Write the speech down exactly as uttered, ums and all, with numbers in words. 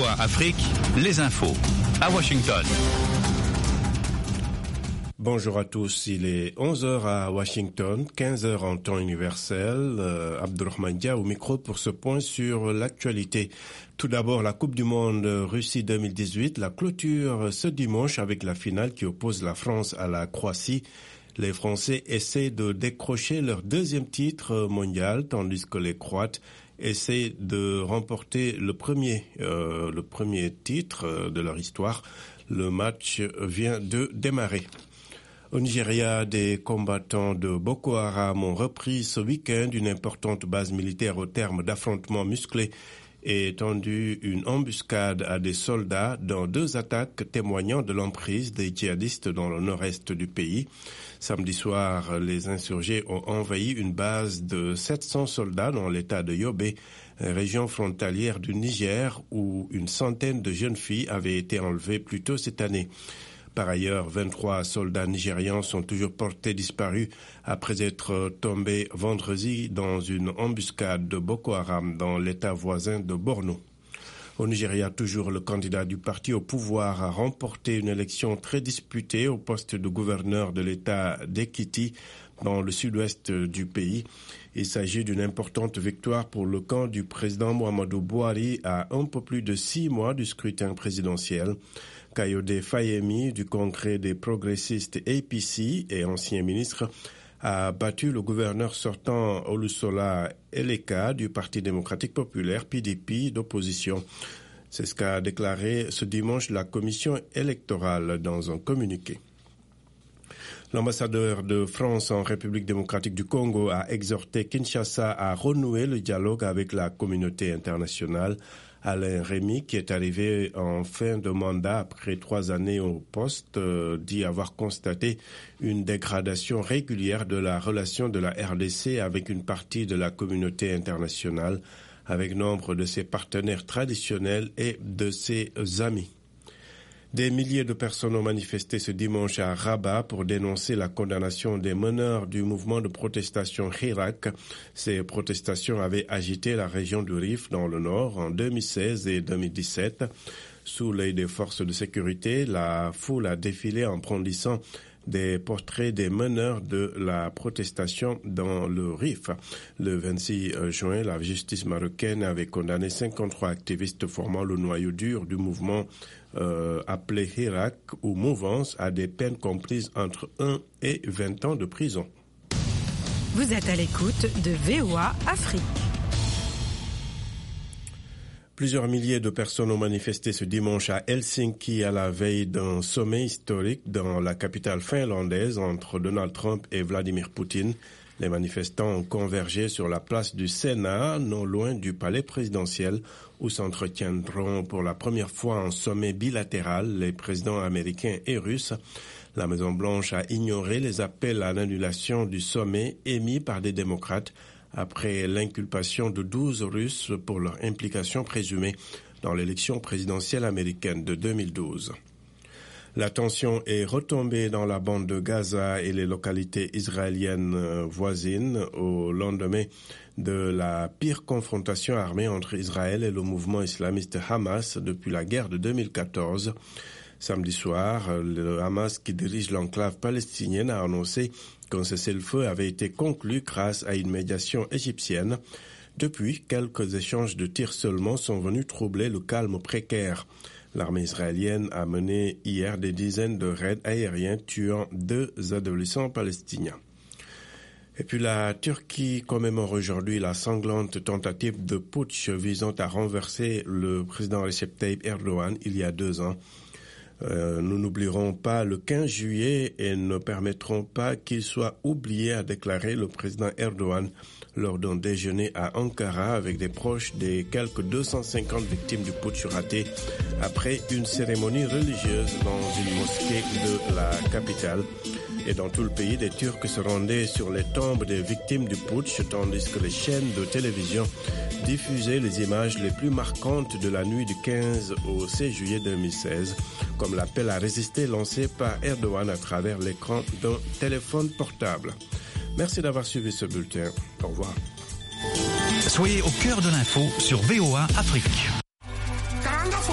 V O A Afrique, les infos à Washington. Bonjour à tous, il est onze heures à Washington, quinze heures en temps universel. Euh, Abdurrahman Dia au micro pour ce point sur l'actualité. Tout d'abord, la Coupe du Monde Russie deux mille dix-huit, la clôture ce dimanche avec la finale qui oppose la France à la Croatie. Les Français essaient de décrocher leur deuxième titre mondial, tandis que les Croates essaient de remporter le premier, euh, le premier titre de leur histoire. Le match vient de démarrer. Au Nigeria, des combattants de Boko Haram ont repris ce week-end une importante base militaire au terme d'affrontements musclés et tendu une embuscade à des soldats dans deux attaques témoignant de l'emprise des djihadistes dans le nord-est du pays. Samedi soir, les insurgés ont envahi une base de sept cents soldats dans l'état de Yobe, région frontalière du Niger, où une centaine de jeunes filles avaient été enlevées plus tôt cette année. Par ailleurs, vingt-trois soldats nigérians sont toujours portés disparus après être tombés vendredi dans une embuscade de Boko Haram dans l'état voisin de Borno. Au Nigeria, toujours le candidat du parti au pouvoir a remporté une élection très disputée au poste de gouverneur de l'état d'Ekiti dans le sud-ouest du pays. Il s'agit d'une importante victoire pour le camp du président Muhammadu Buhari à un peu plus de six mois du scrutin présidentiel. Kayode Fayemi du Congrès des progressistes A P C et ancien ministre a battu le gouverneur sortant Olusola Eleka du Parti démocratique populaire P D P d'opposition. C'est ce qu'a déclaré ce dimanche la commission électorale dans un communiqué. L'ambassadeur de France en République démocratique du Congo a exhorté Kinshasa à renouer le dialogue avec la communauté internationale. Alain Rémy, qui est arrivé en fin de mandat après trois années au poste, euh, dit avoir constaté une dégradation régulière de la relation de la R D C avec une partie de la communauté internationale, avec nombre de ses partenaires traditionnels et de ses amis. Des milliers de personnes ont manifesté ce dimanche à Rabat pour dénoncer la condamnation des meneurs du mouvement de protestation Hirak. Ces protestations avaient agité la région du Rif dans le nord en deux mille seize et deux mille dix-sept. Sous l'œil des forces de sécurité, la foule a défilé en brandissant des portraits des meneurs de la protestation dans le Rif. Le vingt-six juin, la justice marocaine avait condamné cinquante-trois activistes formant le noyau dur du mouvement euh, appelé Hirak ou Mouvance à des peines comprises entre un et vingt ans de prison. Vous êtes à l'écoute de V O A Afrique. Plusieurs milliers de personnes ont manifesté ce dimanche à Helsinki à la veille d'un sommet historique dans la capitale finlandaise entre Donald Trump et Vladimir Poutine. Les manifestants ont convergé sur la place du Sénat, non loin du palais présidentiel, où s'entretiendront pour la première fois un sommet bilatéral les présidents américains et russes. La Maison-Blanche a ignoré les appels à l'annulation du sommet émis par des démocrates après l'inculpation de douze Russes pour leur implication présumée dans l'élection présidentielle américaine de deux mille douze. La tension est retombée dans la bande de Gaza et les localités israéliennes voisines au lendemain de la pire confrontation armée entre Israël et le mouvement islamiste Hamas depuis la guerre de deux mille quatorze. Samedi soir, le Hamas qui dirige l'enclave palestinienne a annoncé qu'un cessez-le-feu avait été conclu grâce à une médiation égyptienne. Depuis, quelques échanges de tirs seulement sont venus troubler le calme précaire. L'armée israélienne a mené hier des dizaines de raids aériens tuant deux adolescents palestiniens. Et puis la Turquie commémore aujourd'hui la sanglante tentative de putsch visant à renverser le président Recep Tayyip Erdogan il y a deux ans. Euh, nous n'oublierons pas le quinze juillet et ne permettrons pas qu'il soit oublié, a déclaré le président Erdogan lors d'un déjeuner à Ankara avec des proches des quelques deux cent cinquante victimes du putsch raté après une cérémonie religieuse dans une mosquée de la capitale. Et dans tout le pays, des Turcs se rendaient sur les tombes des victimes du putsch, tandis que les chaînes de télévision diffusaient les images les plus marquantes de la nuit du quinze au seize juillet deux mille seize, comme l'appel à résister lancé par Erdogan à travers l'écran d'un téléphone portable. Merci d'avoir suivi ce bulletin. Au revoir. Soyez au cœur de l'info sur V O A Afrique.